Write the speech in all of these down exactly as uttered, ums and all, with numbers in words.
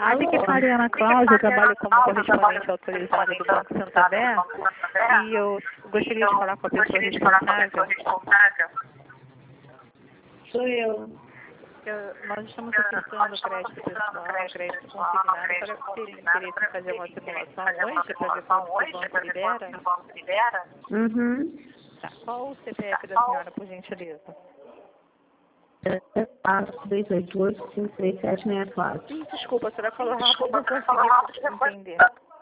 Aqui que fala Ana Cláudia, eu trabalho como correspondente autorizada do Banco Santander e eu gostaria de falar com a pessoa responsável. Sou eu. Eu, nós estamos ofertando crédito pessoal, crédito consignado, para ter interesse em fazer uma simulação hoje, para ver quanto o banco libera. Uhum. Tá. Qual o C P F da senhora, por gentileza? quatro, três, oito, oito, cinco, três, sete, seis, quatro. Ih, desculpa, a senhora falou rápido, não consegui entender.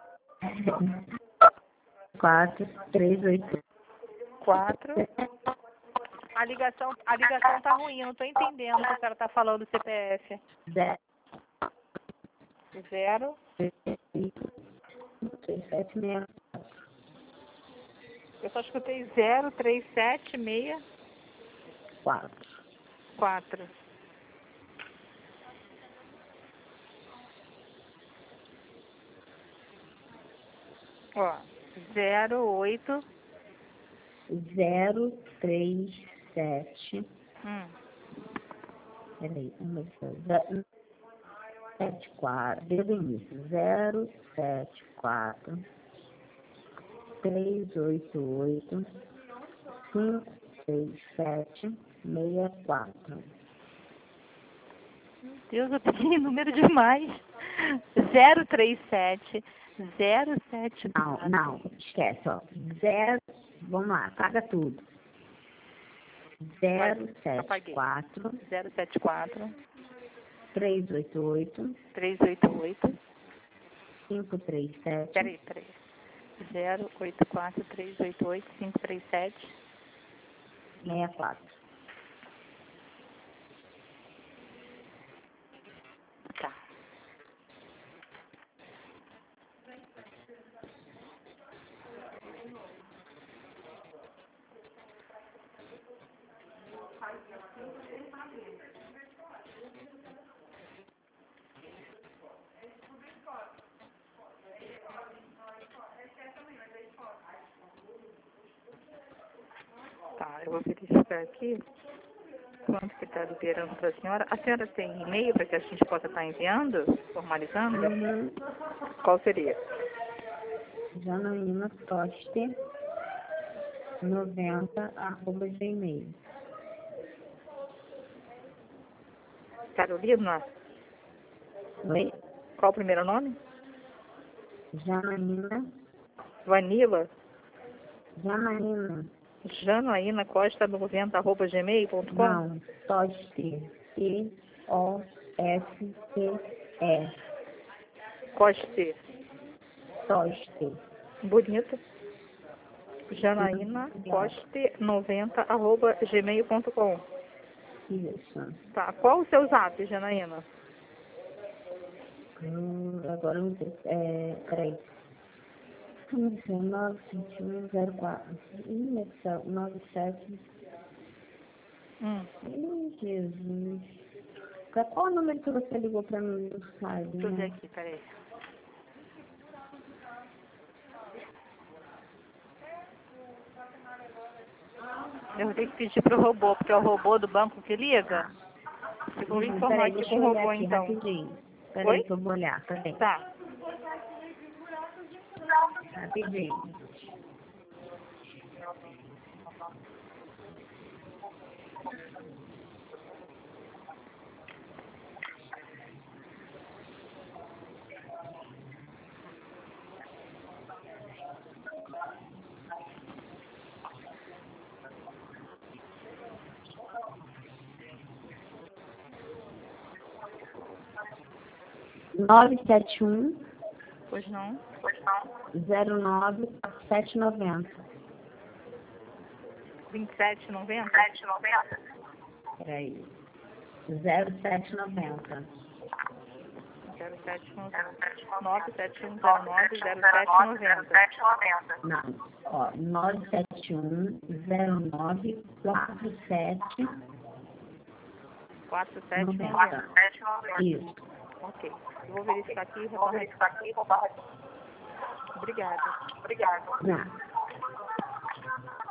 quatro, três, oito. quatro. A ligação, a ligação tá ruim, eu não tô entendendo o que a senhora tá falando do C P F. Zero. Zero. três, sete, seis, Eu só escutei zero, três, sete, seis, quatro. quatro. Ó, zero, oito. Zero, três, sete. Hum. Peraí, uma zero, sete, quatro. Desde o início. Zero, sete, quatro. Três, oito, oito. Cinco, seis, sete, seis, quatro. Meu Deus, eu peguei número demais. zero, três, sete, zero, sete, Não, não, esquece, ó. Zero, vamos lá, apaga tudo. Zero, sete, quatro. zero, sete, quatro. Três, oito, oito. três, oito, oito. Cinco, três, sete. Peraí, peraí. zero, oito, quatro, três, oito, oito, cinco, três, sete. Seis, quatro. Tá. Tá, eu vou verificar aqui quanto que está liberando para a senhora. A senhora tem e-mail para que a gente possa estar enviando, formalizando? Uhum. Qual seria? Janaína Toste noventa arroba gmail. Carolina? Oi? Qual o primeiro nome? Janaína. Vanila? Janaína. Janaína Costa noventa arroba gmail ponto com? Não, Toste. T O S T E. Coste. Toste. Bonito. Janaína Coste noventa arroba gmail ponto com. Isso. Tá. Qual o seu zap, Janaína? Hum, agora não sei. É, peraí. nove sete um zero quatro. Ih, meu céu. nove sete. Hum. Ih, Jesus. Qual o número que você ligou pra mim no site? Deixa eu ver aqui, peraí. Eu vou ter que pedir pro robô, porque é o robô do banco que liga. Eu vou Uhum, informar peraí, aqui deixa com eu o olhar robô, aqui então. rapidinho. Peraí Oi? que eu vou olhar, peraí. Tá. Rapidinho. nove sete um Pois não. zero nove sete noventa. vinte e sete noventa? Peraí. zero sete noventa. zero sete noventa. nove sete um zero nove zero sete noventa. Não, ó, nove sete um zero nove quatro sete quatro sete noventa. noventa. Isso. Ok. Eu vou verificar aqui e retornar. Obrigada. Obrigada. Não.